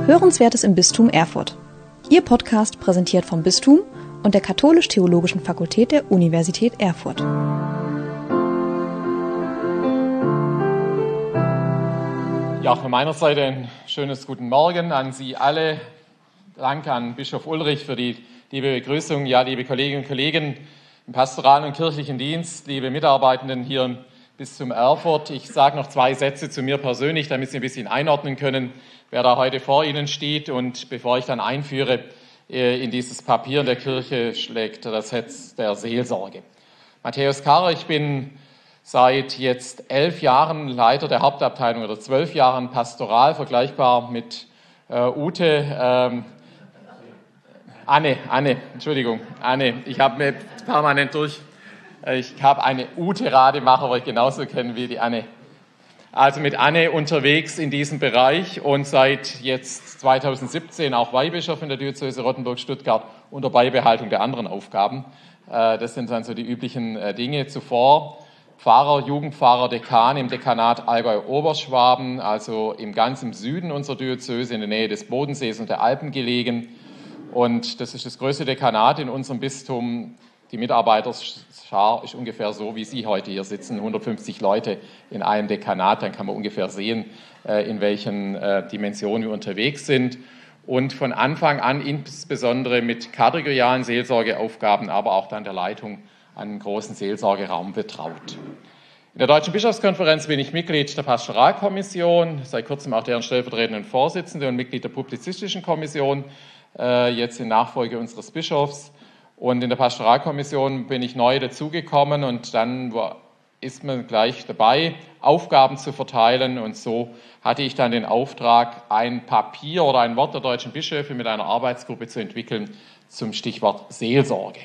Hörenswertes im Bistum Erfurt. Ihr Podcast präsentiert vom Bistum und der Katholisch-Theologischen Fakultät der Universität Erfurt. Ja, auch von meiner Seite ein schönes guten Morgen an Sie alle. Danke an Bischof Ulrich für die liebe Begrüßung. Ja, liebe Kolleginnen und Kollegen im pastoralen und kirchlichen Dienst, liebe Mitarbeitenden hier im Bistum Erfurt. Ich sage noch 2 Sätze zu mir persönlich, damit Sie ein bisschen einordnen können, wer da heute vor Ihnen steht. Und bevor ich dann einführe in dieses Papier in der Kirche, schlägt das Herz der Seelsorge. Matthäus Karrer, ich bin seit jetzt 11 Jahren Leiter der Hauptabteilung oder 12 Jahren Pastoral, vergleichbar mit Ute. Anne, ich habe mir permanent ich habe eine Ute-Rademacher, wo ich genauso kenne wie die Anne. Also mit Anne unterwegs in diesem Bereich und seit jetzt 2017 auch Weihbischof in der Diözese Rottenburg-Stuttgart unter Beibehaltung der anderen Aufgaben. Das sind dann so die üblichen Dinge. Zuvor Pfarrer, Jugendpfarrer, Dekan im Dekanat Allgäu-Oberschwaben, also im ganzen Süden unserer Diözese, in der Nähe des Bodensees und der Alpen gelegen. Und das ist das größte Dekanat in unserem Bistum. Die Mitarbeiterschar ist ungefähr so, wie Sie heute hier sitzen, 150 Leute in einem Dekanat. Dann kann man ungefähr sehen, in welchen Dimensionen wir unterwegs sind. Und von Anfang an insbesondere mit kategorialen Seelsorgeaufgaben, aber auch dann der Leitung an einen großen Seelsorgeraum betraut. In der Deutschen Bischofskonferenz bin ich Mitglied der Pastoralkommission, seit kurzem auch deren stellvertretenden Vorsitzende und Mitglied der Publizistischen Kommission, jetzt in Nachfolge unseres Bischofs. Und in der Pastoralkommission bin ich neu dazugekommen und dann ist man gleich dabei, Aufgaben zu verteilen. Und so hatte ich dann den Auftrag, ein Papier oder ein Wort der deutschen Bischöfe mit einer Arbeitsgruppe zu entwickeln zum Stichwort Seelsorge.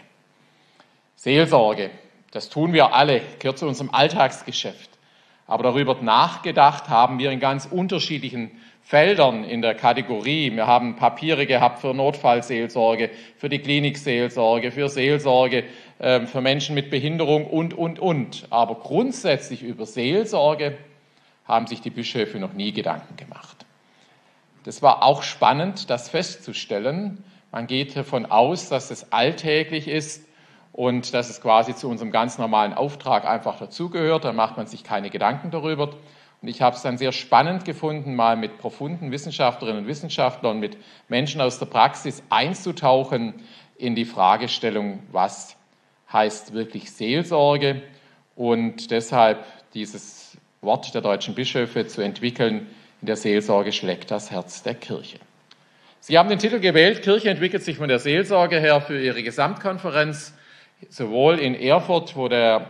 Seelsorge, das tun wir alle, gehört zu unserem Alltagsgeschäft. Aber darüber nachgedacht haben wir in ganz unterschiedlichen Feldern in der Kategorie. Wir haben Papiere gehabt für Notfallseelsorge, für die Klinikseelsorge, für Seelsorge, für Menschen mit Behinderung und. Aber grundsätzlich über Seelsorge haben sich die Bischöfe noch nie Gedanken gemacht. Das war auch spannend, das festzustellen. Man geht davon aus, dass es alltäglich ist und dass es quasi zu unserem ganz normalen Auftrag einfach dazugehört. Da macht man sich keine Gedanken darüber. Und ich habe es dann sehr spannend gefunden, mal mit profunden Wissenschaftlerinnen und Wissenschaftlern, mit Menschen aus der Praxis einzutauchen in die Fragestellung, was heißt wirklich Seelsorge, und deshalb dieses Wort der deutschen Bischöfe zu entwickeln: In der Seelsorge schlägt das Herz der Kirche. Sie haben den Titel gewählt, Kirche entwickelt sich von der Seelsorge her, für Ihre Gesamtkonferenz, sowohl in Erfurt, wo der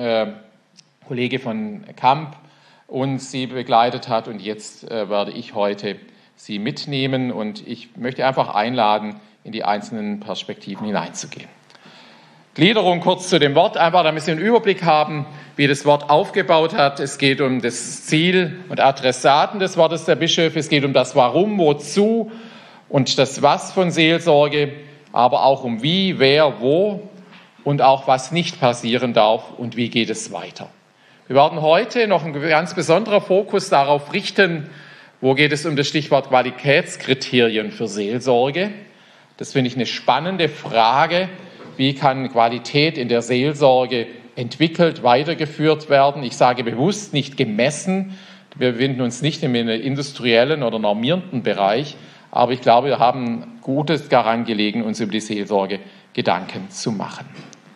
Kollege von Kamp uns Sie begleitet hat, und jetzt werde ich heute Sie mitnehmen und ich möchte einfach einladen, in die einzelnen Perspektiven hineinzugehen. Gliederung kurz zu dem Wort, einfach damit Sie einen Überblick haben, wie das Wort aufgebaut hat. Es geht um das Ziel und Adressaten des Wortes der Bischöfe, es geht um das Warum, Wozu und das Was von Seelsorge, aber auch um wie, wer, wo und auch was nicht passieren darf und wie geht es weiter. Wir werden heute noch einen ganz besonderen Fokus darauf richten, wo geht es um das Stichwort Qualitätskriterien für Seelsorge. Das finde ich eine spannende Frage. Wie kann Qualität in der Seelsorge entwickelt, weitergeführt werden? Ich sage bewusst nicht gemessen. Wir befinden uns nicht im industriellen oder normierenden Bereich. Aber ich glaube, wir haben Gutes daran gelegen, uns über die Seelsorge Gedanken zu machen.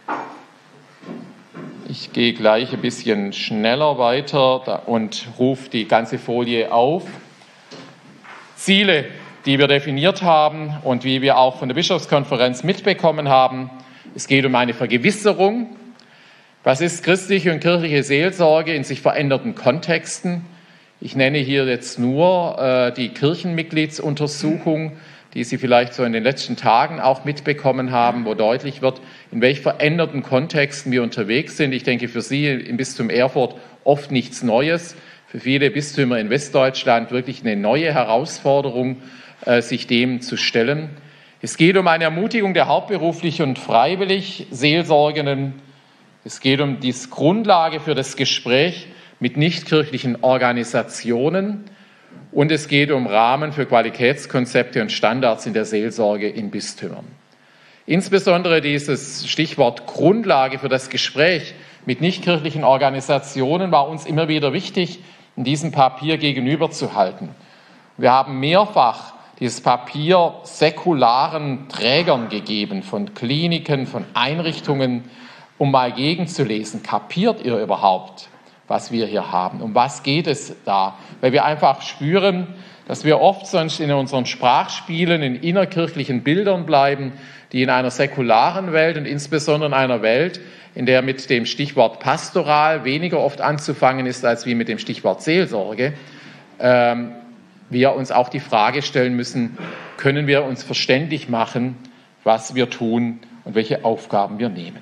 Ich gehe gleich ein bisschen schneller weiter und rufe die ganze Folie auf. Ziele, die wir definiert haben und wie wir auch von der Bischofskonferenz mitbekommen haben. Es geht um eine Vergewisserung. Was ist christliche und kirchliche Seelsorge in sich veränderten Kontexten? Ich nenne hier jetzt nur die Kirchenmitgliedsuntersuchung, die Sie vielleicht so in den letzten Tagen auch mitbekommen haben, wo deutlich wird, in welch veränderten Kontexten wir unterwegs sind. Ich denke, für Sie im Bistum Erfurt oft nichts Neues, für viele Bistümer in Westdeutschland wirklich eine neue Herausforderung, sich dem zu stellen. Es geht um eine Ermutigung der hauptberuflich und freiwillig Seelsorgenden. Es geht um die Grundlage für das Gespräch mit nichtkirchlichen Organisationen Und es geht um Rahmen für Qualitätskonzepte und Standards in der Seelsorge in Bistümern. Insbesondere dieses Stichwort Grundlage für das Gespräch mit nichtkirchlichen Organisationen war uns immer wieder wichtig, in diesem Papier gegenüberzuhalten. Wir haben mehrfach dieses Papier säkularen Trägern gegeben, von Kliniken, von Einrichtungen, um mal gegenzulesen. Kapiert ihr überhaupt, was wir hier haben? Um was geht es da? Weil wir einfach spüren, dass wir oft sonst in unseren Sprachspielen, in innerkirchlichen Bildern bleiben, die in einer säkularen Welt und insbesondere in einer Welt, in der mit dem Stichwort Pastoral weniger oft anzufangen ist, als wie mit dem Stichwort Seelsorge, wir uns auch die Frage stellen müssen, können wir uns verständlich machen, was wir tun und welche Aufgaben wir nehmen.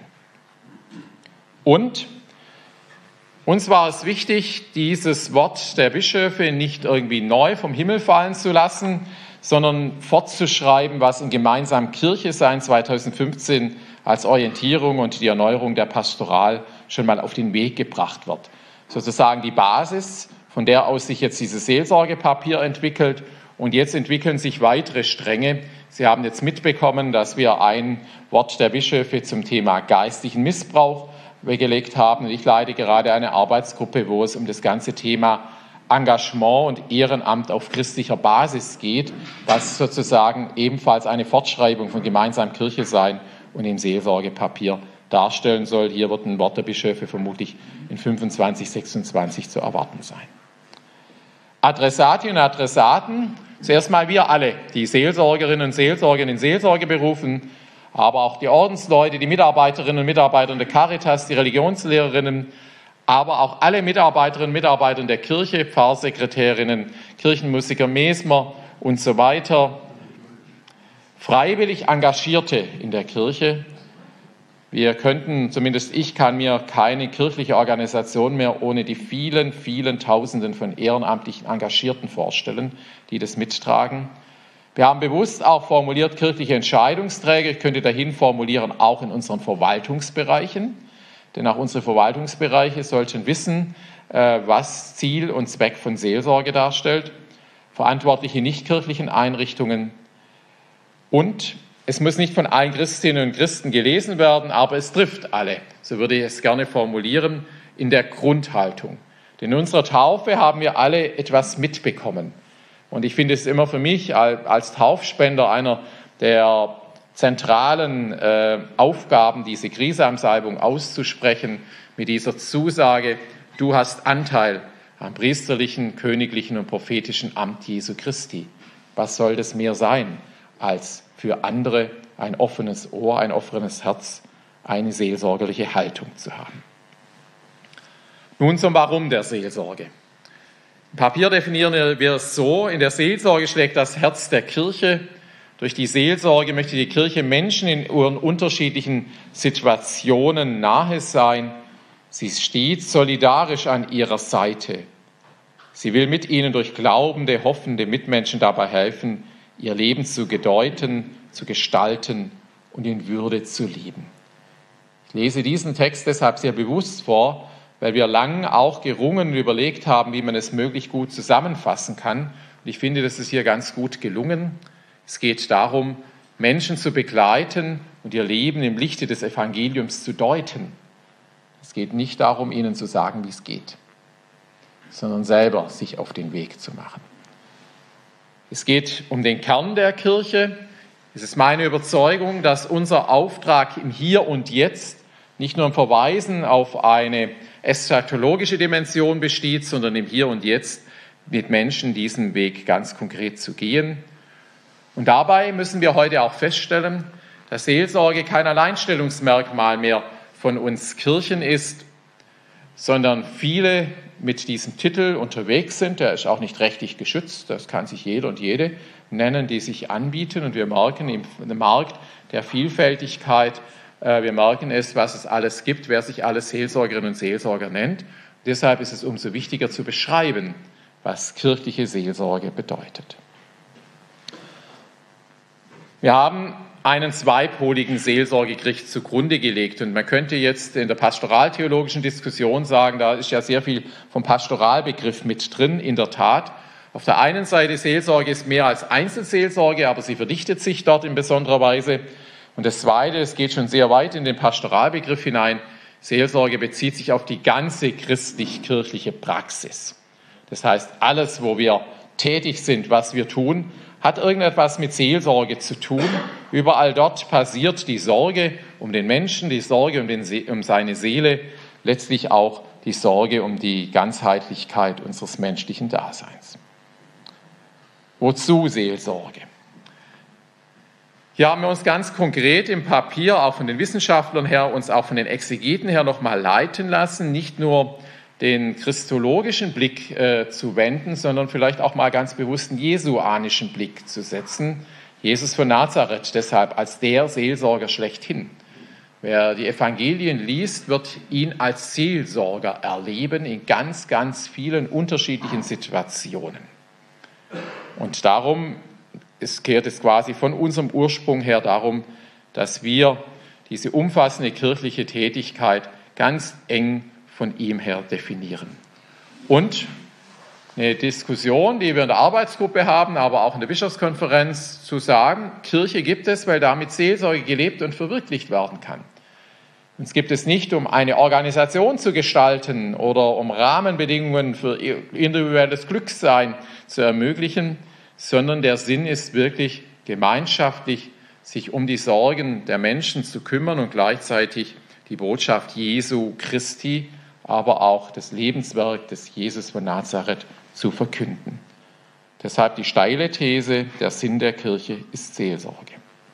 Und uns war es wichtig, dieses Wort der Bischöfe nicht irgendwie neu vom Himmel fallen zu lassen, sondern fortzuschreiben, was in Gemeinsam Kirche sein 2015 als Orientierung und die Erneuerung der Pastoral schon mal auf den Weg gebracht wird. Sozusagen die Basis, von der aus sich jetzt dieses Seelsorgepapier entwickelt, und jetzt entwickeln sich weitere Stränge. Sie haben jetzt mitbekommen, dass wir ein Wort der Bischöfe zum Thema geistlichen Missbrauch gelegt haben. Ich leite gerade eine Arbeitsgruppe, wo es um das ganze Thema Engagement und Ehrenamt auf christlicher Basis geht, was sozusagen ebenfalls eine Fortschreibung von Gemeinsam Kirche sein und im Seelsorgepapier darstellen soll. Hier wird ein Wort der Bischöfe vermutlich in 25, 26 zu erwarten sein. Adressatinnen und Adressaten, zuerst mal wir alle, die Seelsorgerinnen und Seelsorger in den Seelsorgeberufen, aber auch die Ordensleute, die Mitarbeiterinnen und Mitarbeiter der Caritas, die Religionslehrerinnen, aber auch alle Mitarbeiterinnen und Mitarbeiter der Kirche, Pfarrsekretärinnen, Kirchenmusiker, Mesmer und so weiter, freiwillig Engagierte in der Kirche. Wir könnten, zumindest ich kann mir keine kirchliche Organisation mehr ohne die vielen, vielen Tausenden von ehrenamtlichen Engagierten vorstellen, die das mittragen. Wir haben bewusst auch formuliert kirchliche Entscheidungsträger. Ich könnte dahin formulieren, auch in unseren Verwaltungsbereichen. Denn auch unsere Verwaltungsbereiche sollten wissen, was Ziel und Zweck von Seelsorge darstellt. Verantwortliche nichtkirchlichen Einrichtungen. Und es muss nicht von allen Christinnen und Christen gelesen werden, aber es trifft alle, so würde ich es gerne formulieren, in der Grundhaltung. Denn in unserer Taufe haben wir alle etwas mitbekommen. Und ich finde es immer für mich als Taufspender einer der zentralen Aufgaben, diese Grisamsalbung auszusprechen, mit dieser Zusage, du hast Anteil am priesterlichen, königlichen und prophetischen Amt Jesu Christi. Was soll das mehr sein, als für andere ein offenes Ohr, ein offenes Herz, eine seelsorgerliche Haltung zu haben? Nun zum Warum der Seelsorge. Im Papier definieren wir es so: In der Seelsorge schlägt das Herz der Kirche. Durch die Seelsorge möchte die Kirche Menschen in ihren unterschiedlichen Situationen nahe sein. Sie steht solidarisch an ihrer Seite. Sie will mit ihnen durch glaubende, hoffende Mitmenschen dabei helfen, ihr Leben zu gedeuten, zu gestalten und in Würde zu leben. Ich lese diesen Text deshalb sehr bewusst vor, weil wir lang auch gerungen und überlegt haben, wie man es möglichst gut zusammenfassen kann. Und ich finde, das ist hier ganz gut gelungen. Es geht darum, Menschen zu begleiten und ihr Leben im Lichte des Evangeliums zu deuten. Es geht nicht darum, ihnen zu sagen, wie es geht, sondern selber sich auf den Weg zu machen. Es geht um den Kern der Kirche. Es ist meine Überzeugung, dass unser Auftrag im Hier und Jetzt nicht nur im Verweisen auf eine eschatologische Dimension besteht, sondern im Hier und Jetzt mit Menschen diesen Weg ganz konkret zu gehen. Und dabei müssen wir heute auch feststellen, dass Seelsorge kein Alleinstellungsmerkmal mehr von uns Kirchen ist, sondern viele mit diesem Titel unterwegs sind. Der ist auch nicht rechtlich geschützt, das kann sich jeder und jede nennen, die sich anbieten. Und wir merken im Markt der Vielfältigkeit, wir merken es, was es alles gibt, wer sich alles Seelsorgerinnen und Seelsorger nennt. Und deshalb ist es umso wichtiger zu beschreiben, was kirchliche Seelsorge bedeutet. Wir haben einen zweipoligen Seelsorgegericht zugrunde gelegt. Und man könnte jetzt in der pastoraltheologischen Diskussion sagen, da ist ja sehr viel vom Pastoralbegriff mit drin, in der Tat. Auf der einen Seite, Seelsorge ist mehr als Einzelseelsorge, aber sie verdichtet sich dort in besonderer Weise. Und das Zweite, es geht schon sehr weit in den Pastoralbegriff hinein, Seelsorge bezieht sich auf die ganze christlich-kirchliche Praxis. Das heißt, alles, wo wir tätig sind, was wir tun, hat irgendetwas mit Seelsorge zu tun. Überall dort passiert die Sorge um den Menschen, die Sorge um seine Seele, letztlich auch die Sorge um die Ganzheitlichkeit unseres menschlichen Daseins. Wozu Seelsorge? Hier haben wir uns ganz konkret im Papier, auch von den Wissenschaftlern her, uns auch von den Exegeten her nochmal leiten lassen, nicht nur den christologischen Blick zu wenden, sondern vielleicht auch mal ganz bewusst einen jesuanischen Blick zu setzen. Jesus von Nazareth deshalb als der Seelsorger schlechthin. Wer die Evangelien liest, wird ihn als Seelsorger erleben in ganz, ganz vielen unterschiedlichen Situationen. Und darum kehrt es quasi von unserem Ursprung her darum, dass wir diese umfassende kirchliche Tätigkeit ganz eng von ihm her definieren. Und eine Diskussion, die wir in der Arbeitsgruppe haben, aber auch in der Bischofskonferenz, zu sagen, Kirche gibt es, weil damit Seelsorge gelebt und verwirklicht werden kann. Uns gibt es nicht, um eine Organisation zu gestalten oder um Rahmenbedingungen für individuelles Glücksein zu ermöglichen, sondern der Sinn ist wirklich gemeinschaftlich, sich um die Sorgen der Menschen zu kümmern und gleichzeitig die Botschaft Jesu Christi, aber auch das Lebenswerk des Jesus von Nazareth zu verkünden. Deshalb die steile These, der Sinn der Kirche ist Seelsorge.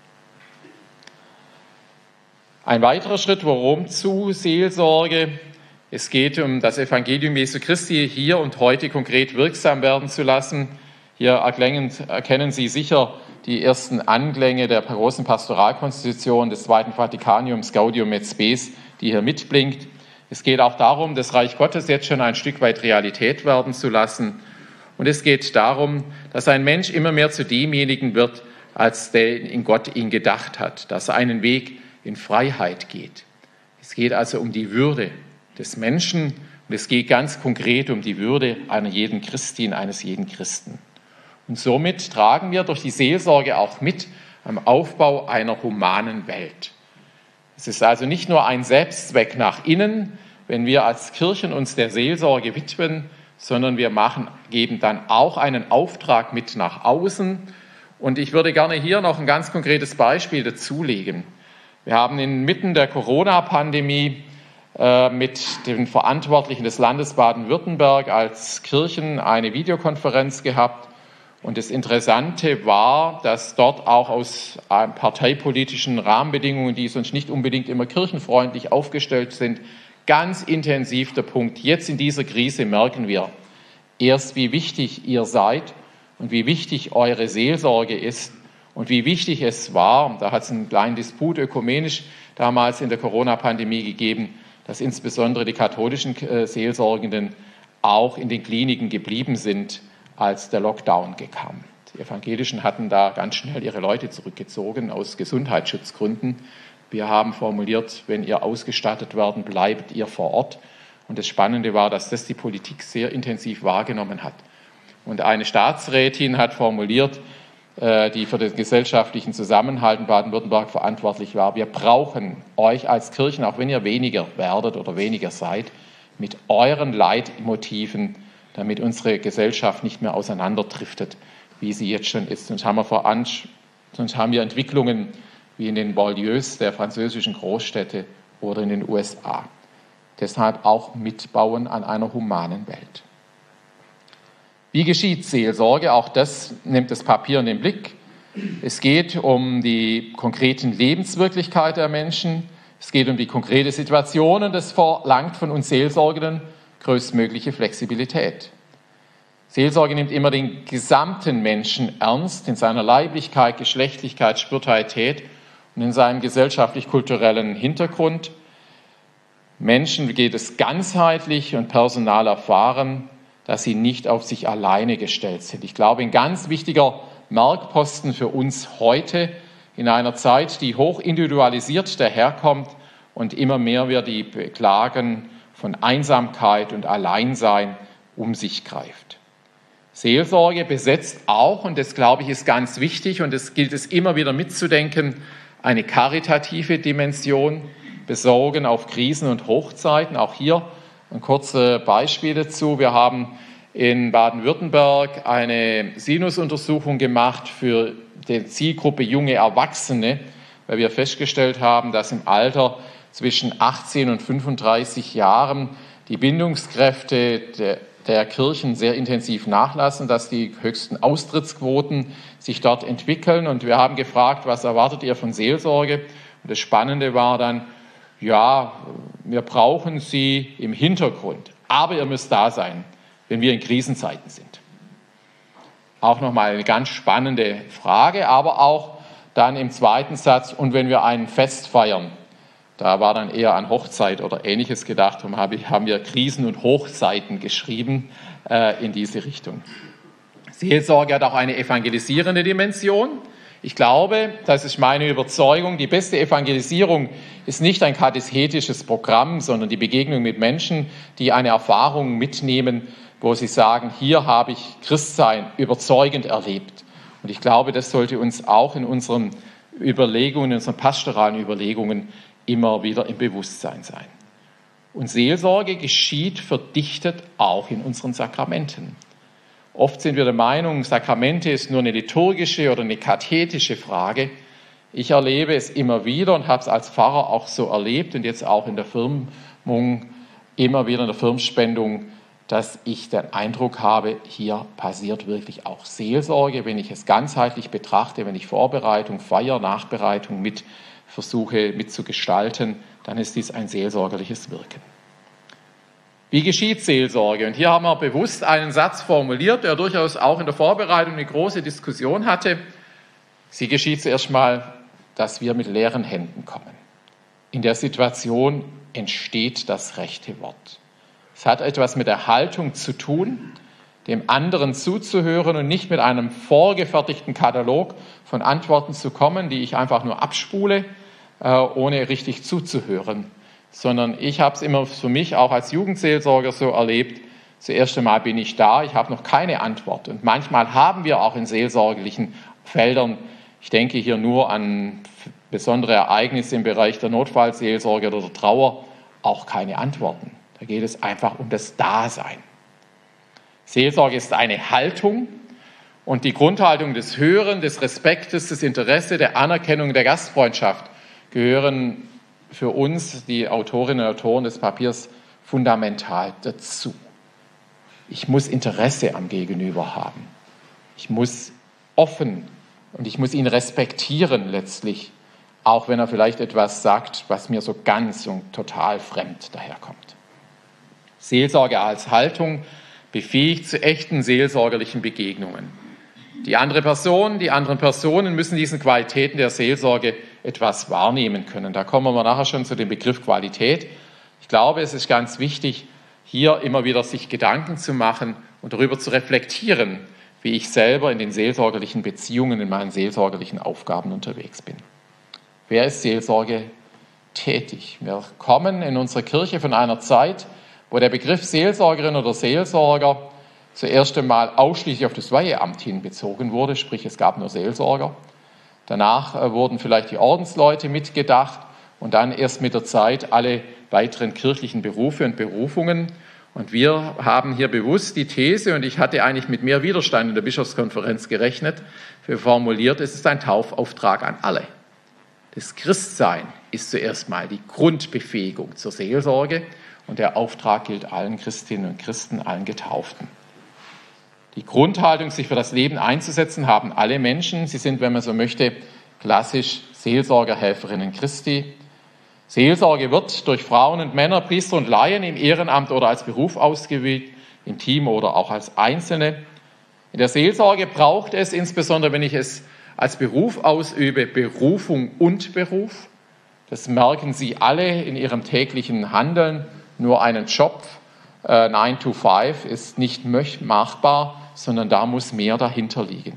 Ein weiterer Schritt, worum zu Seelsorge? Es geht um das Evangelium Jesu Christi hier und heute konkret wirksam werden zu lassen. Hier erkennen Sie sicher die ersten Anklänge der großen Pastoralkonstitution des Zweiten Vatikaniums Gaudium et Spes, die hier mitblinkt. Es geht auch darum, das Reich Gottes jetzt schon ein Stück weit Realität werden zu lassen. Und es geht darum, dass ein Mensch immer mehr zu demjenigen wird, als der in Gott ihn gedacht hat, dass er einen Weg in Freiheit geht. Es geht also um die Würde des Menschen und es geht ganz konkret um die Würde einer jeden Christin, eines jeden Christen. Und somit tragen wir durch die Seelsorge auch mit am Aufbau einer humanen Welt. Es ist also nicht nur ein Selbstzweck nach innen, wenn wir als Kirchen uns der Seelsorge widmen, sondern wir geben dann auch einen Auftrag mit nach außen. Und ich würde gerne hier noch ein ganz konkretes Beispiel dazulegen. Wir haben inmitten der Corona-Pandemie mit den Verantwortlichen des Landes Baden-Württemberg als Kirchen eine Videokonferenz gehabt. Und das Interessante war, dass dort auch aus parteipolitischen Rahmenbedingungen, die sonst nicht unbedingt immer kirchenfreundlich aufgestellt sind, ganz intensiv der Punkt, jetzt in dieser Krise merken wir erst, wie wichtig ihr seid und wie wichtig eure Seelsorge ist und wie wichtig es war, da hat es einen kleinen Disput ökumenisch damals in der Corona-Pandemie gegeben, dass insbesondere die katholischen Seelsorgenden auch in den Kliniken geblieben sind, als der Lockdown kam. Die Evangelischen hatten da ganz schnell ihre Leute zurückgezogen aus Gesundheitsschutzgründen. Wir haben formuliert, wenn ihr ausgestattet werden, bleibt ihr vor Ort. Und das Spannende war, dass das die Politik sehr intensiv wahrgenommen hat. Und eine Staatsrätin hat formuliert, die für den gesellschaftlichen Zusammenhalt in Baden-Württemberg verantwortlich war, wir brauchen euch als Kirchen, auch wenn ihr weniger werdet oder weniger seid, mit euren Leitmotiven, damit unsere Gesellschaft nicht mehr auseinanderdriftet, wie sie jetzt schon ist. Sonst haben wir Entwicklungen wie in den Banlieues der französischen Großstädte oder in den USA. Deshalb auch mitbauen an einer humanen Welt. Wie geschieht Seelsorge? Auch das nimmt das Papier in den Blick. Es geht um die konkreten Lebenswirklichkeit der Menschen. Es geht um die konkrete Situation und es verlangt von uns Seelsorgenden größtmögliche Flexibilität. Seelsorge nimmt immer den gesamten Menschen ernst, in seiner Leiblichkeit, Geschlechtlichkeit, Spiritualität und in seinem gesellschaftlich-kulturellen Hintergrund. Menschen geht es ganzheitlich und personal erfahren, dass sie nicht auf sich alleine gestellt sind. Ich glaube, ein ganz wichtiger Merkposten für uns heute in einer Zeit, die hoch individualisiert daherkommt und immer mehr wir die Beklagen von Einsamkeit und Alleinsein um sich greift. Seelsorge besetzt auch, und das glaube ich ist ganz wichtig und das gilt es immer wieder mitzudenken, eine karitative Dimension, besorgen auf Krisen und Hochzeiten. Auch hier ein kurzes Beispiel dazu. Wir haben in Baden-Württemberg eine Sinusuntersuchung gemacht für die Zielgruppe junge Erwachsene, weil wir festgestellt haben, dass im Alter zwischen 18 und 35 Jahren die Bindungskräfte der Kirchen sehr intensiv nachlassen, dass die höchsten Austrittsquoten sich dort entwickeln. Und wir haben gefragt, was erwartet ihr von Seelsorge? Und das Spannende war dann, ja, wir brauchen sie im Hintergrund, aber ihr müsst da sein, wenn wir in Krisenzeiten sind. Auch nochmal eine ganz spannende Frage, aber auch dann im zweiten Satz, und wenn wir ein Fest feiern, da war dann eher an Hochzeit oder Ähnliches gedacht, und haben wir Krisen und Hochzeiten geschrieben in diese Richtung. Seelsorge hat auch eine evangelisierende Dimension. Ich glaube, das ist meine Überzeugung, die beste Evangelisierung ist nicht ein katechetisches Programm, sondern die Begegnung mit Menschen, die eine Erfahrung mitnehmen, wo sie sagen, hier habe ich Christsein überzeugend erlebt. Und ich glaube, das sollte uns auch in unseren Überlegungen, in unseren pastoralen Überlegungen immer wieder im Bewusstsein sein. Und Seelsorge geschieht verdichtet auch in unseren Sakramenten. Oft sind wir der Meinung, Sakramente ist nur eine liturgische oder eine kathetische Frage. Ich erlebe es immer wieder und habe es als Pfarrer auch so erlebt und jetzt auch in der Firmung, immer wieder in der Firmspendung, dass ich den Eindruck habe, hier passiert wirklich auch Seelsorge, wenn ich es ganzheitlich betrachte, wenn ich Vorbereitung, Feier, Nachbereitung mit versuche mitzugestalten, dann ist dies ein seelsorgerliches Wirken. Wie geschieht Seelsorge? Und hier haben wir bewusst einen Satz formuliert, der durchaus auch in der Vorbereitung eine große Diskussion hatte. Sie geschieht zuerst mal, dass wir mit leeren Händen kommen. In der Situation entsteht das rechte Wort. Es hat etwas mit der Haltung zu tun, dem anderen zuzuhören und nicht mit einem vorgefertigten Katalog von Antworten zu kommen, die ich einfach nur abspule, ohne richtig zuzuhören. Sondern ich habe es immer für mich auch als Jugendseelsorger so erlebt, zuerst einmal bin ich da, ich habe noch keine Antwort. Und manchmal haben wir auch in seelsorgerlichen Feldern, ich denke hier nur an besondere Ereignisse im Bereich der Notfallseelsorge oder der Trauer, auch keine Antworten. Da geht es einfach um das Dasein. Seelsorge ist eine Haltung und die Grundhaltung des Hören, des Respektes, des Interesses, der Anerkennung, der Gastfreundschaft gehören für uns, die Autorinnen und Autoren des Papiers, fundamental dazu. Ich muss Interesse am Gegenüber haben. Ich muss offen und ich muss ihn respektieren letztlich, auch wenn er vielleicht etwas sagt, was mir so ganz und total fremd daherkommt. Seelsorge als Haltung befähigt zu echten seelsorgerlichen Begegnungen. Die anderen Personen müssen diesen Qualitäten der Seelsorge etwas wahrnehmen können. Da kommen wir nachher schon zu dem Begriff Qualität. Ich glaube, es ist ganz wichtig, hier immer wieder sich Gedanken zu machen und darüber zu reflektieren, wie ich selber in den seelsorgerlichen Beziehungen, in meinen seelsorgerlichen Aufgaben unterwegs bin. Wer ist Seelsorge tätig? Wir kommen in unserer Kirche von einer Zeit, wo der Begriff Seelsorgerin oder Seelsorger zuerst einmal ausschließlich auf das Weiheamt hin bezogen wurde, sprich es gab nur Seelsorger. Danach wurden vielleicht die Ordensleute mitgedacht und dann erst mit der Zeit alle weiteren kirchlichen Berufe und Berufungen. Und wir haben hier bewusst die These, und ich hatte eigentlich mit mehr Widerstand in der Bischofskonferenz gerechnet, für formuliert, es ist ein Taufauftrag an alle. Das Christsein ist zuerst mal die Grundbefähigung zur Seelsorge und der Auftrag gilt allen Christinnen und Christen, allen Getauften. Die Grundhaltung, sich für das Leben einzusetzen, haben alle Menschen. Sie sind, wenn man so möchte, klassisch Seelsorgerhelferinnen Christi. Seelsorge wird durch Frauen und Männer, Priester und Laien im Ehrenamt oder als Beruf ausgeübt, im Team oder auch als Einzelne. In der Seelsorge braucht es, insbesondere wenn ich es als Beruf ausübe, Berufung und Beruf. Das merken Sie alle in Ihrem täglichen Handeln. Nur einen Job, 9 to 5, ist nicht machbar, sondern da muss mehr dahinter liegen.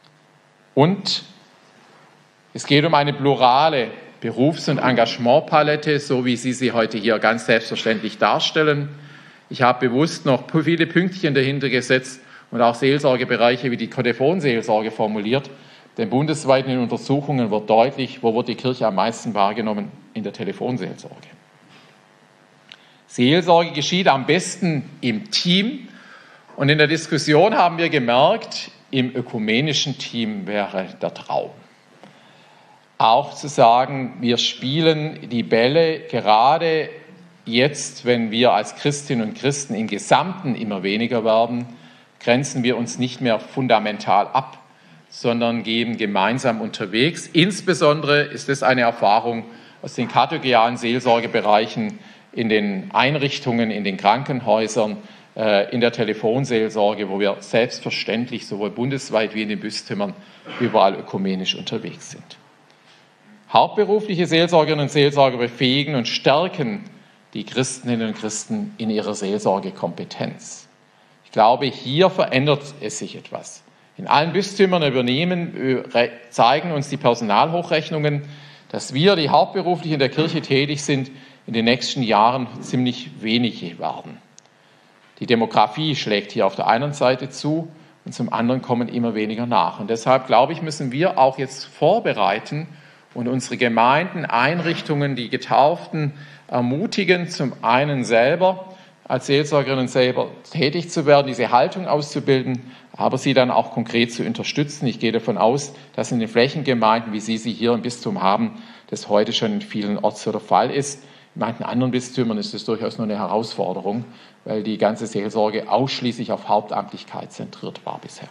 Und es geht um eine plurale Berufs- und Engagementpalette, so wie Sie sie heute hier ganz selbstverständlich darstellen. Ich habe bewusst noch viele Pünktchen dahinter gesetzt, und auch Seelsorgebereiche wie die Telefonseelsorge formuliert. Denn bundesweit in den Untersuchungen wird deutlich, wo wird die Kirche am meisten wahrgenommen? In der Telefonseelsorge. Seelsorge geschieht am besten im Team. Und in der Diskussion haben wir gemerkt, im ökumenischen Team wäre der Traum. Auch zu sagen, wir spielen die Bälle gerade jetzt, wenn wir als Christinnen und Christen im Gesamten immer weniger werden, grenzen wir uns nicht mehr fundamental ab, sondern gehen gemeinsam unterwegs. Insbesondere ist es eine Erfahrung aus den kategorealen Seelsorgebereichen in den Einrichtungen, in den Krankenhäusern, in der Telefonseelsorge, wo wir selbstverständlich sowohl bundesweit wie in den Bistümern überall ökumenisch unterwegs sind. Hauptberufliche Seelsorgerinnen und Seelsorger befähigen und stärken die Christinnen und Christen in ihrer Seelsorgekompetenz. Ich glaube, hier verändert es sich etwas. In allen Bistümern zeigen uns die Personalhochrechnungen, dass wir, die hauptberuflich in der Kirche tätig sind, in den nächsten Jahren ziemlich wenige werden. Die Demografie schlägt hier auf der einen Seite zu und zum anderen kommen immer weniger nach. Und deshalb, glaube ich, müssen wir auch jetzt vorbereiten und unsere Gemeinden, Einrichtungen, die Getauften ermutigen, zum einen selber als Seelsorgerinnen und Seelsorger tätig zu werden, diese Haltung auszubilden, aber sie dann auch konkret zu unterstützen. Ich gehe davon aus, dass in den Flächengemeinden, wie Sie sie hier im Bistum haben, das heute schon in vielen Orten so der Fall ist. In manchen anderen Bistümern ist das durchaus nur eine Herausforderung, weil die ganze Seelsorge ausschließlich auf Hauptamtlichkeit zentriert war bisher.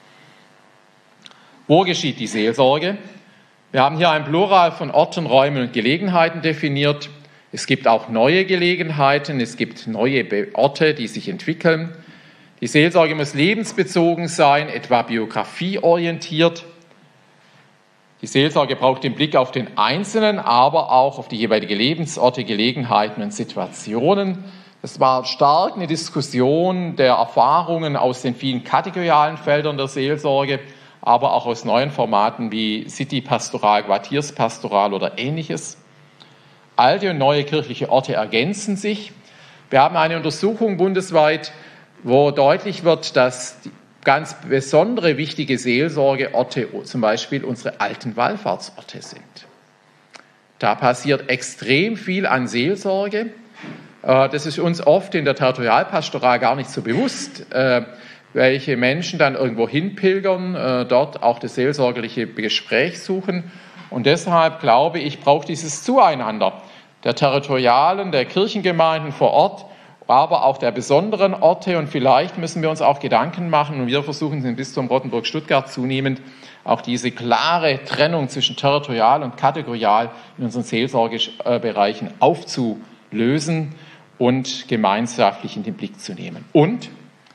Wo geschieht die Seelsorge? Wir haben hier ein Plural von Orten, Räumen und Gelegenheiten definiert. Es gibt auch neue Gelegenheiten, es gibt neue Orte, die sich entwickeln. Die Seelsorge muss lebensbezogen sein, etwa biografieorientiert. Die Seelsorge braucht den Blick auf den Einzelnen, aber auch auf die jeweiligen Lebensorte, Gelegenheiten und Situationen. Es war stark eine Diskussion der Erfahrungen aus den vielen kategorialen Feldern der Seelsorge, aber auch aus neuen Formaten wie City-Pastoral, Quartierspastoral oder Ähnliches. Alte und neue kirchliche Orte ergänzen sich. Wir haben eine Untersuchung bundesweit, wo deutlich wird, dass ganz besondere wichtige Seelsorgeorte zum Beispiel unsere alten Wallfahrtsorte sind. Da passiert extrem viel an Seelsorge. Das ist uns oft in der Territorialpastoral gar nicht so bewusst, welche Menschen dann irgendwo hinpilgern, dort auch das seelsorgerliche Gespräch suchen. Und deshalb glaube ich, braucht dieses Zueinander der Territorialen, der Kirchengemeinden vor Ort, aber auch der besonderen Orte. Und vielleicht müssen wir uns auch Gedanken machen, und wir versuchen im Bistum Rottenburg-Stuttgart zunehmend auch diese klare Trennung zwischen territorial und kategorial in unseren Seelsorgebereichen aufzulösen und gemeinschaftlich in den Blick zu nehmen. Und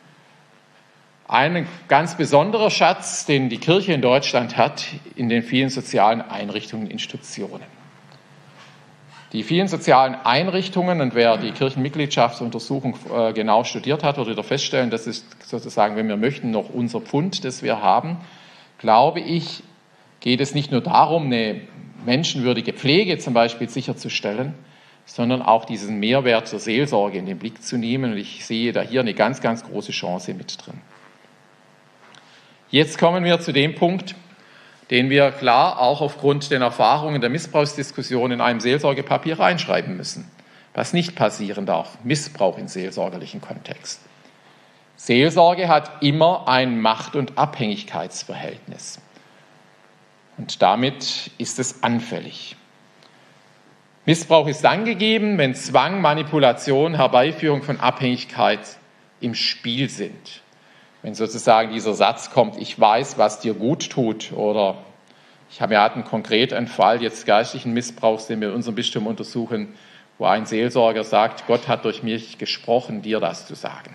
ein ganz besonderer Schatz, den die Kirche in Deutschland hat, in den vielen sozialen Einrichtungen und Institutionen. Die vielen sozialen Einrichtungen, und wer die Kirchenmitgliedschaftsuntersuchung genau studiert hat, wird wieder feststellen, das ist sozusagen, wenn wir möchten, noch unser Pfund, das wir haben. Glaube ich, geht es nicht nur darum, eine menschenwürdige Pflege zum Beispiel sicherzustellen, sondern auch diesen Mehrwert zur Seelsorge in den Blick zu nehmen. Und ich sehe da hier eine ganz, ganz große Chance mit drin. Jetzt kommen wir zu dem Punkt, den wir klar auch aufgrund der Erfahrungen der Missbrauchsdiskussion in einem Seelsorgepapier reinschreiben müssen, was nicht passieren darf, Missbrauch im seelsorgerlichen Kontext. Seelsorge hat immer ein Macht- und Abhängigkeitsverhältnis. Und damit ist es anfällig. Missbrauch ist dann gegeben, wenn Zwang, Manipulation, Herbeiführung von Abhängigkeit im Spiel sind. Wenn sozusagen dieser Satz kommt, ich weiß, was dir gut tut, oder wir hatten konkret einen Fall jetzt geistlichen Missbrauchs, den wir in unserem Bistum untersuchen, wo ein Seelsorger sagt, Gott hat durch mich gesprochen, dir das zu sagen.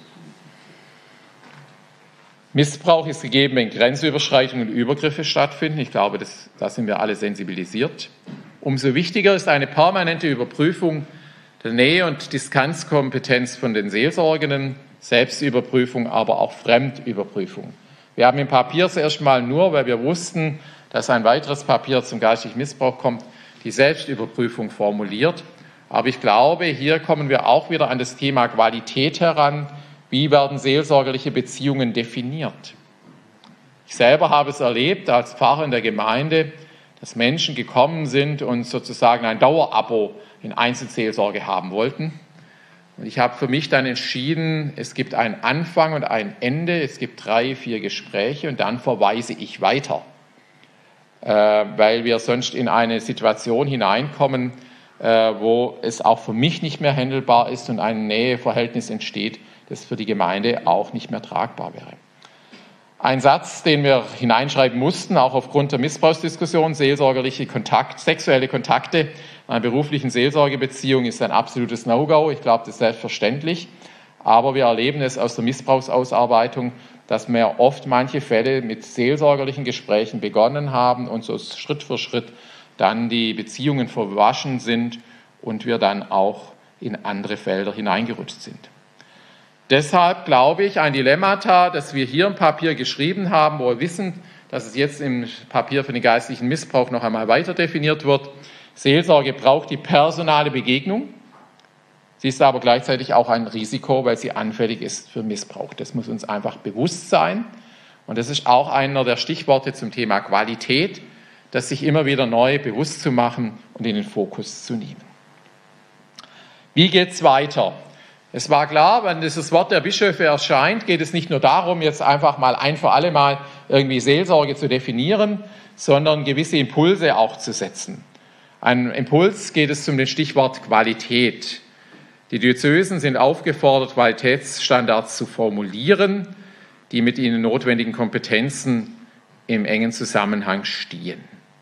Missbrauch ist gegeben, wenn Grenzüberschreitungen und Übergriffe stattfinden. Ich glaube, da sind wir alle sensibilisiert. Umso wichtiger ist eine permanente Überprüfung der Nähe- und Distanzkompetenz von den Seelsorgenden, Selbstüberprüfung, aber auch Fremdüberprüfung. Wir haben im Papier zuerst mal nur, weil wir wussten, dass ein weiteres Papier zum geistlichen Missbrauch kommt, die Selbstüberprüfung formuliert. Aber ich glaube, hier kommen wir auch wieder an das Thema Qualität heran. wie werden seelsorgerliche Beziehungen definiert. Ich selber habe es erlebt als Pfarrer in der Gemeinde, dass Menschen gekommen sind und sozusagen ein Dauerabo in Einzelseelsorge haben wollten. Und ich habe für mich dann entschieden, es gibt einen Anfang und ein Ende, es gibt 3, 4 Gespräche und dann verweise ich weiter, weil wir sonst in eine Situation hineinkommen, wo es auch für mich nicht mehr handelbar ist und ein Näheverhältnis entsteht, das für die Gemeinde auch nicht mehr tragbar wäre. Ein Satz, den wir hineinschreiben mussten, auch aufgrund der Missbrauchsdiskussion, sexuelle Kontakte in einer beruflichen Seelsorgebeziehung ist ein absolutes No-Go. Ich glaube, das ist selbstverständlich. Aber wir erleben es aus der Missbrauchsausarbeitung, dass wir oft manche Fälle mit seelsorgerlichen Gesprächen begonnen haben und so Schritt für Schritt dann die Beziehungen verwaschen sind und wir dann auch in andere Felder hineingerutscht sind. Deshalb glaube ich, ein Dilemmata, das wir hier im Papier geschrieben haben, wo wir wissen, dass es jetzt im Papier für den geistlichen Missbrauch noch einmal weiter definiert wird. Seelsorge braucht die personale Begegnung. Sie ist aber gleichzeitig auch ein Risiko, weil sie anfällig ist für Missbrauch. Das muss uns einfach bewusst sein. Und das ist auch einer der Stichworte zum Thema Qualität, das sich immer wieder neu bewusst zu machen und in den Fokus zu nehmen. Wie geht es weiter? Es war klar, wenn dieses Wort der Bischöfe erscheint, geht es nicht nur darum, jetzt einfach mal ein für alle Mal irgendwie Seelsorge zu definieren, sondern gewisse Impulse auch zu setzen. Ein Impuls geht es zum Stichwort Qualität. Die Diözesen sind aufgefordert, Qualitätsstandards zu formulieren, die mit ihnen notwendigen Kompetenzen im engen Zusammenhang stehen.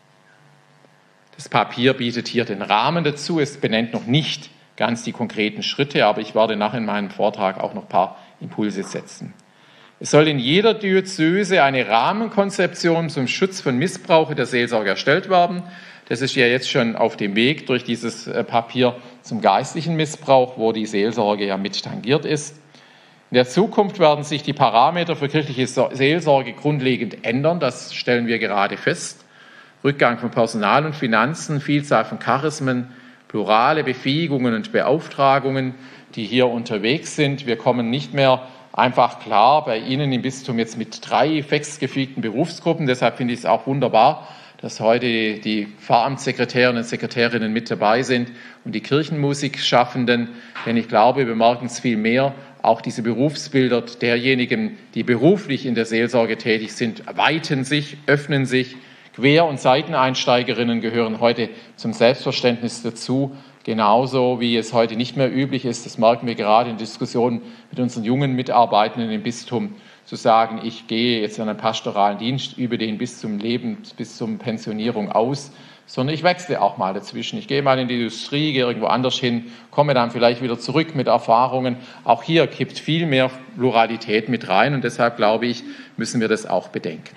Das Papier bietet hier den Rahmen dazu. Es benennt noch nicht ganz die konkreten Schritte, aber ich werde nachher in meinem Vortrag auch noch ein paar Impulse setzen. Es soll in jeder Diözese eine Rahmenkonzeption zum Schutz von Missbrauch in der Seelsorge erstellt werden. Das ist ja jetzt schon auf dem Weg durch dieses Papier zum geistlichen Missbrauch, wo die Seelsorge ja mit tangiert ist. In der Zukunft werden sich die Parameter für kirchliche Seelsorge grundlegend ändern, das stellen wir gerade fest. Rückgang von Personal und Finanzen, Vielzahl von Charismen, plurale Befähigungen und Beauftragungen, die hier unterwegs sind. Wir kommen nicht mehr einfach klar bei Ihnen im Bistum jetzt mit 3 festgefügten Berufsgruppen. Deshalb finde ich es auch wunderbar, dass heute die Pfarramtssekretärinnen und Sekretärinnen mit dabei sind und die Kirchenmusikschaffenden. Denn ich glaube, wir merken es viel mehr, auch diese Berufsbilder derjenigen, die beruflich in der Seelsorge tätig sind, weiten sich, öffnen sich. Quer- und Seiteneinsteigerinnen gehören heute zum Selbstverständnis dazu, genauso wie es heute nicht mehr üblich ist, das merken wir gerade in Diskussionen mit unseren jungen Mitarbeitenden im Bistum, zu sagen, ich gehe jetzt an einen pastoralen Dienst, übe den bis zum Leben, bis zur Pensionierung aus, sondern ich wechsle auch mal dazwischen. Ich gehe mal in die Industrie, gehe irgendwo anders hin, komme dann vielleicht wieder zurück mit Erfahrungen. Auch hier kippt viel mehr Pluralität mit rein und deshalb glaube ich, müssen wir das auch bedenken.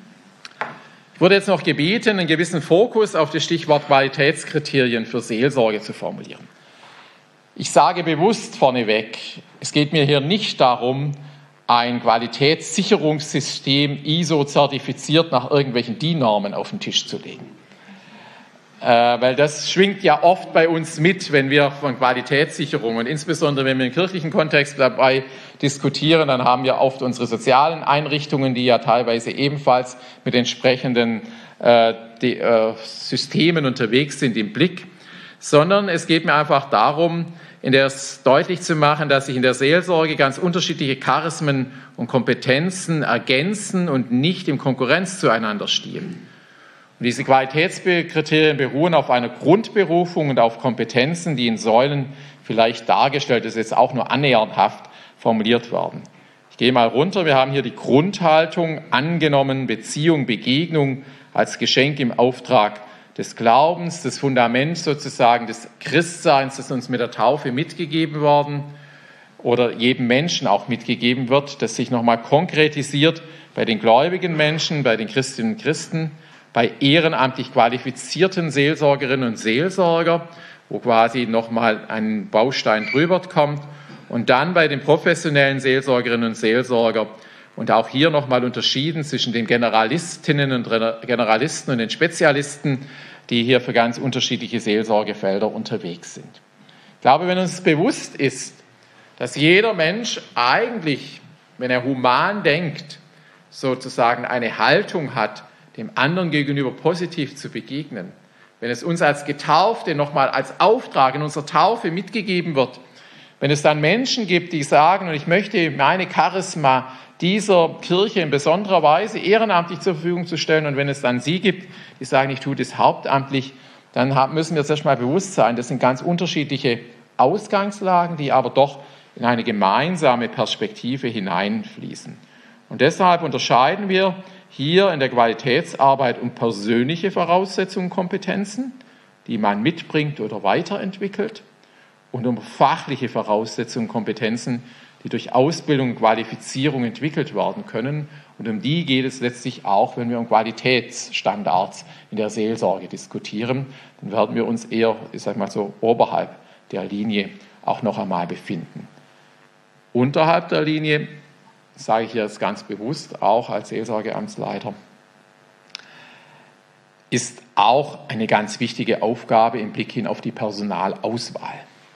Ich wurde jetzt noch gebeten, einen gewissen Fokus auf das Stichwort Qualitätskriterien für Seelsorge zu formulieren. Ich sage bewusst vorneweg, es geht mir hier nicht darum, ein Qualitätssicherungssystem ISO-zertifiziert nach irgendwelchen DIN-Normen auf den Tisch zu legen. Weil das schwingt ja oft bei uns mit, wenn wir von Qualitätssicherung und insbesondere wenn wir im kirchlichen Kontext dabei diskutieren, dann haben wir oft unsere sozialen Einrichtungen, die ja teilweise ebenfalls mit entsprechenden Systemen unterwegs sind, im Blick, sondern es geht mir einfach darum, in der es deutlich zu machen, dass sich in der Seelsorge ganz unterschiedliche Charismen und Kompetenzen ergänzen und nicht in Konkurrenz zueinander stehen. Und diese Qualitätskriterien beruhen auf einer Grundberufung und auf Kompetenzen, die in Säulen vielleicht dargestellt, das ist jetzt auch nur annäherndhaft formuliert werden. Ich gehe mal runter, wir haben hier die Grundhaltung, angenommen, Beziehung, Begegnung als Geschenk im Auftrag des Glaubens, das Fundament sozusagen des Christseins, das uns mit der Taufe mitgegeben worden oder jedem Menschen auch mitgegeben wird, das sich nochmal konkretisiert bei den gläubigen Menschen, bei den Christinnen und Christen, bei ehrenamtlich qualifizierten Seelsorgerinnen und Seelsorger, wo quasi nochmal ein Baustein drüber kommt, und dann bei den professionellen Seelsorgerinnen und Seelsorger. Und auch hier nochmal unterschieden zwischen den Generalistinnen und Generalisten und den Spezialisten, die hier für ganz unterschiedliche Seelsorgefelder unterwegs sind. Ich glaube, wenn uns bewusst ist, dass jeder Mensch eigentlich, wenn er human denkt, sozusagen eine Haltung hat, dem anderen gegenüber positiv zu begegnen. Wenn es uns als Getaufte nochmal als Auftrag in unserer Taufe mitgegeben wird, wenn es dann Menschen gibt, die sagen, und ich möchte meine Charisma dieser Kirche in besonderer Weise ehrenamtlich zur Verfügung zu stellen, und wenn es dann sie gibt, die sagen, ich tue das hauptamtlich, dann müssen wir uns erstmal bewusst sein, das sind ganz unterschiedliche Ausgangslagen, die aber doch in eine gemeinsame Perspektive hineinfließen. Und deshalb unterscheiden wir hier in der Qualitätsarbeit um persönliche Voraussetzungen, Kompetenzen, die man mitbringt oder weiterentwickelt, und um fachliche Voraussetzungen, Kompetenzen, die durch Ausbildung und Qualifizierung entwickelt werden können. Und um die geht es letztlich auch, wenn wir um Qualitätsstandards in der Seelsorge diskutieren. Dann werden wir uns eher, ich sage mal so, oberhalb der Linie auch noch einmal befinden. Unterhalb der Linie, sage ich jetzt ganz bewusst, auch als Seelsorgeamtsleiter, ist auch eine ganz wichtige Aufgabe im Blick hin auf die Personalauswahl.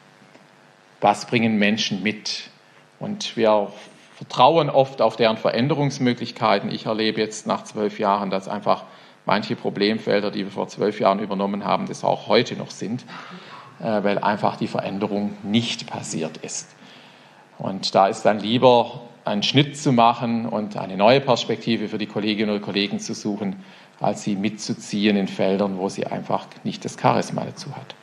Was bringen Menschen mit? Und wir vertrauen oft auf deren Veränderungsmöglichkeiten. Ich erlebe jetzt nach 12 Jahren, dass einfach manche Problemfelder, die wir vor 12 Jahren übernommen haben, das auch heute noch sind, weil einfach die Veränderung nicht passiert ist. Und da ist dann lieber einen Schnitt zu machen und eine neue Perspektive für die Kolleginnen und Kollegen zu suchen, als sie mitzuziehen in Feldern, wo sie einfach nicht das Charisma dazu hat.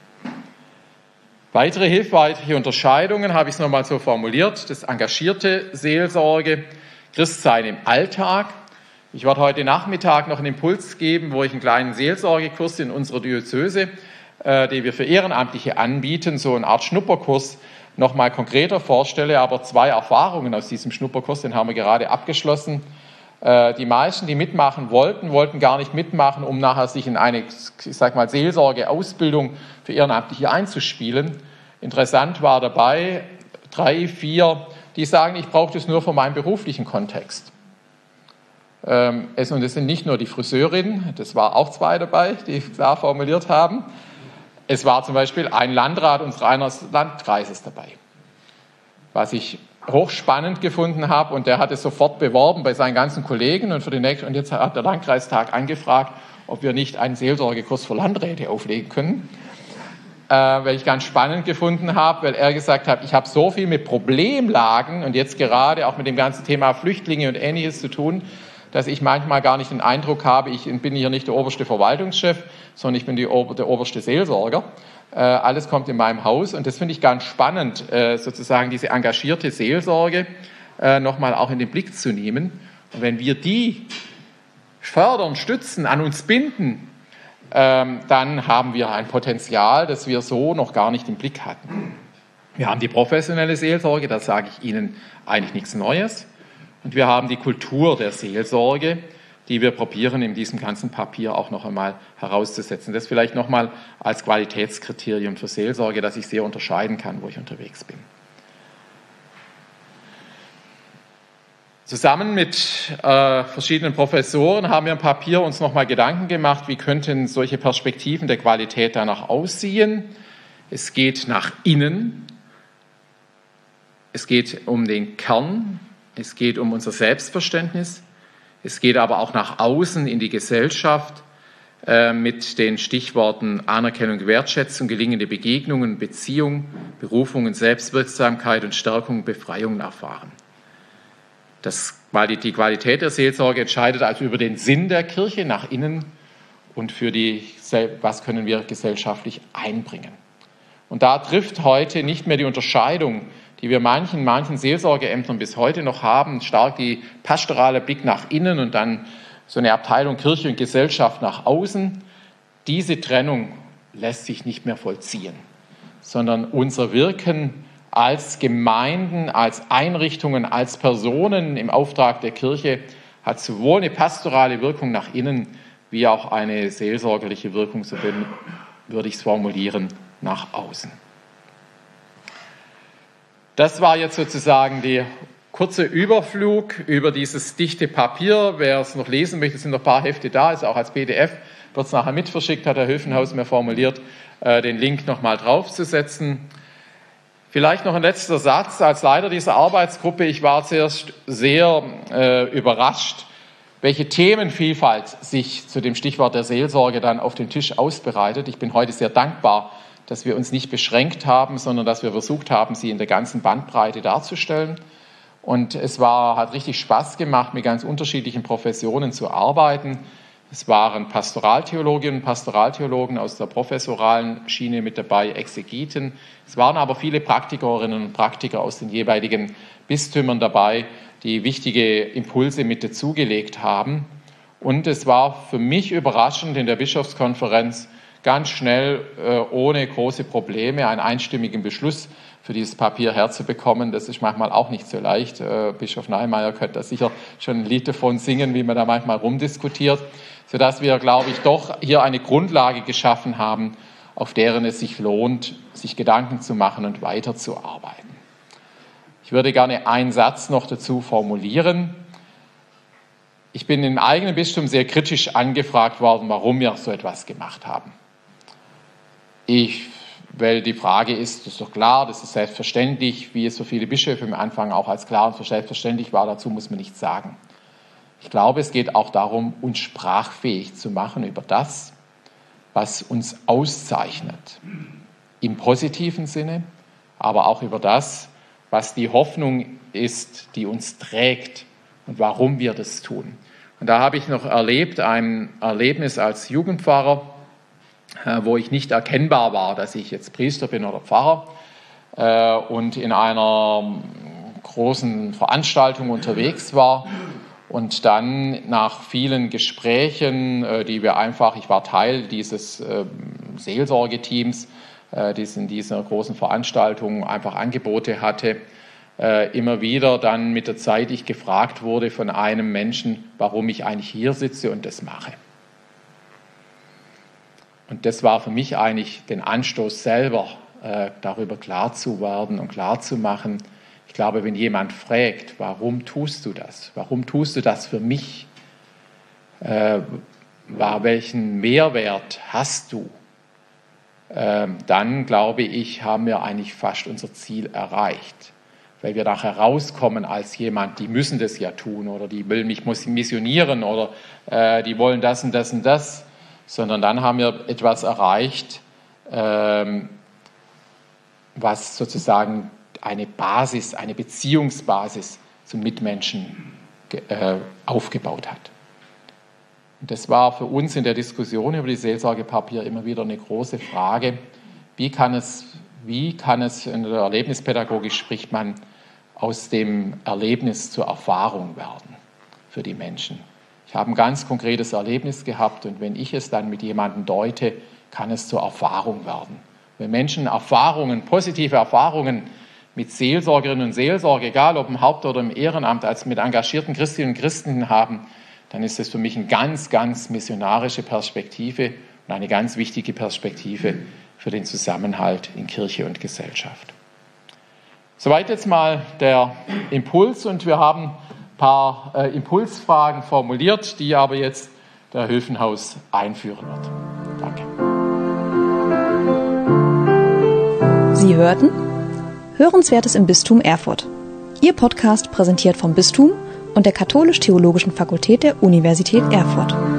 Weitere hilfreiche Unterscheidungen habe ich es nochmal so formuliert. Das engagierte Seelsorge, Christsein im Alltag. Ich werde heute Nachmittag noch einen Impuls geben, wo ich einen kleinen Seelsorgekurs in unserer Diözese, den wir für Ehrenamtliche anbieten, so eine Art Schnupperkurs, nochmal konkreter vorstelle. Aber 2 Erfahrungen aus diesem Schnupperkurs, den haben wir gerade abgeschlossen. Die meisten, die mitmachen wollten gar nicht mitmachen, um nachher sich in eine, ich sag mal, Seelsorge-Ausbildung für Ehrenamtliche einzuspielen. Interessant war dabei 3, 4, die sagen, ich brauche das nur für meinen beruflichen Kontext. Und es sind nicht nur die Friseurinnen, das war auch 2 dabei, die klar formuliert haben. Es war zum Beispiel ein Landrat unseres Landkreises dabei, was ich hochspannend gefunden habe, und der hat es sofort beworben bei seinen ganzen Kollegen, und und jetzt hat der Landkreistag angefragt, ob wir nicht einen Seelsorgekurs für Landräte auflegen können, weil ich ganz spannend gefunden habe, weil er gesagt hat, ich habe so viel mit Problemlagen und jetzt gerade auch mit dem ganzen Thema Flüchtlinge und Ähnliches zu tun, dass ich manchmal gar nicht den Eindruck habe, ich bin hier nicht der oberste Verwaltungschef, sondern ich bin der oberste Seelsorger. Alles kommt in meinem Haus, und das finde ich ganz spannend, sozusagen diese engagierte Seelsorge nochmal auch in den Blick zu nehmen. Und wenn wir die fördern, stützen, an uns binden, dann haben wir ein Potenzial, das wir so noch gar nicht im Blick hatten. Wir haben die professionelle Seelsorge, da sage ich Ihnen eigentlich nichts Neues. Und wir haben die Kultur der Seelsorge, die wir probieren, in diesem ganzen Papier auch noch einmal herauszusetzen. Das vielleicht noch mal als Qualitätskriterium für Seelsorge, dass ich sehr unterscheiden kann, wo ich unterwegs bin. Zusammen mit verschiedenen Professoren haben wir im Papier uns noch mal Gedanken gemacht, wie könnten solche Perspektiven der Qualität danach aussehen. Es geht nach innen, es geht um den Kern, es geht um unser Selbstverständnis, es geht aber auch nach außen in die Gesellschaft mit den Stichworten Anerkennung, Wertschätzung, gelingende Begegnungen, Beziehung, Berufung, Selbstwirksamkeit und Stärkung, Befreiung erfahren. Die Qualität der Seelsorge entscheidet also über den Sinn der Kirche nach innen und für was können wir gesellschaftlich einbringen. Und da trifft heute nicht mehr die Unterscheidung, die wir manchen Seelsorgeämtern bis heute noch haben, stark die pastorale Blick nach innen und dann so eine Abteilung Kirche und Gesellschaft nach außen. Diese Trennung lässt sich nicht mehr vollziehen, sondern unser Wirken als Gemeinden, als Einrichtungen, als Personen im Auftrag der Kirche hat sowohl eine pastorale Wirkung nach innen wie auch eine seelsorgerliche Wirkung, so würde ich es formulieren, nach außen. Das war jetzt sozusagen der kurze Überflug über dieses dichte Papier. Wer es noch lesen möchte, sind noch ein paar Hefte da, ist auch als PDF, wird es nachher mitverschickt, hat Herr Höfenhaus mir formuliert, den Link nochmal draufzusetzen. Vielleicht noch ein letzter Satz. Als Leiter dieser Arbeitsgruppe, ich war zuerst sehr überrascht, welche Themenvielfalt sich zu dem Stichwort der Seelsorge dann auf dem Tisch ausbreitet. Ich bin heute sehr dankbar, dass wir uns nicht beschränkt haben, sondern dass wir versucht haben, sie in der ganzen Bandbreite darzustellen. Und es hat richtig Spaß gemacht, mit ganz unterschiedlichen Professionen zu arbeiten. Es waren Pastoraltheologinnen und Pastoraltheologen aus der professoralen Schiene mit dabei, Exegeten. Es waren aber viele Praktikerinnen und Praktiker aus den jeweiligen Bistümern dabei, die wichtige Impulse mit dazugelegt haben. Und es war für mich überraschend, in der Bischofskonferenz ganz schnell, ohne große Probleme, einen einstimmigen Beschluss für dieses Papier herzubekommen. Das ist manchmal auch nicht so leicht. Bischof Neimeyer könnte da sicher schon ein Lied davon singen, wie man da manchmal rumdiskutiert, sodass wir, glaube ich, doch hier eine Grundlage geschaffen haben, auf deren es sich lohnt, sich Gedanken zu machen und weiterzuarbeiten. Ich würde gerne einen Satz noch dazu formulieren. Ich bin im eigenen Bistum sehr kritisch angefragt worden, warum wir so etwas gemacht haben. Weil die Frage ist, das ist doch klar, das ist selbstverständlich, wie es für viele Bischöfe am Anfang auch als klar und selbstverständlich war, dazu muss man nichts sagen. Ich glaube, es geht auch darum, uns sprachfähig zu machen über das, was uns auszeichnet. Im positiven Sinne, aber auch über das, was die Hoffnung ist, die uns trägt und warum wir das tun. Und da habe ich noch erlebt, ein Erlebnis als Jugendpfarrer, wo ich nicht erkennbar war, dass ich jetzt Priester bin oder Pfarrer und in einer großen Veranstaltung unterwegs war und dann nach vielen Gesprächen, ich war Teil dieses Seelsorgeteams, das in dieser großen Veranstaltung einfach Angebote hatte, immer wieder dann mit der Zeit ich gefragt wurde von einem Menschen, warum ich eigentlich hier sitze und das mache. Und das war für mich eigentlich den Anstoß selber, darüber klar zu werden und klar zu machen. Ich glaube, wenn jemand fragt, warum tust du das? Warum tust du das für mich? Welchen Mehrwert hast du? Dann, glaube ich, haben wir eigentlich fast unser Ziel erreicht. Weil wir nachher rauskommen als jemand, die müssen das ja tun oder die will mich missionieren oder die wollen das und das und das. Sondern dann haben wir etwas erreicht, was sozusagen eine Basis, eine Beziehungsbasis zum Mitmenschen aufgebaut hat. Und das war für uns in der Diskussion über die Seelsorgepapier immer wieder eine große Frage. Wie kann es, in der Erlebnispädagogik spricht man, aus dem Erlebnis zur Erfahrung werden für die Menschen? Ich habe ein ganz konkretes Erlebnis gehabt und wenn ich es dann mit jemandem deute, kann es zur Erfahrung werden. Wenn Menschen positive Erfahrungen mit Seelsorgerinnen und Seelsorge, egal ob im Haupt- oder im Ehrenamt, als mit engagierten Christinnen und Christen haben, dann ist das für mich eine ganz, ganz missionarische Perspektive und eine ganz wichtige Perspektive für den Zusammenhalt in Kirche und Gesellschaft. Soweit jetzt mal der Impuls und wir haben ein paar Impulsfragen formuliert, die aber jetzt der Höfenhaus einführen wird. Danke. Sie hörten Hörenswertes im Bistum Erfurt. Ihr Podcast präsentiert vom Bistum und der Katholisch-Theologischen Fakultät der Universität Erfurt.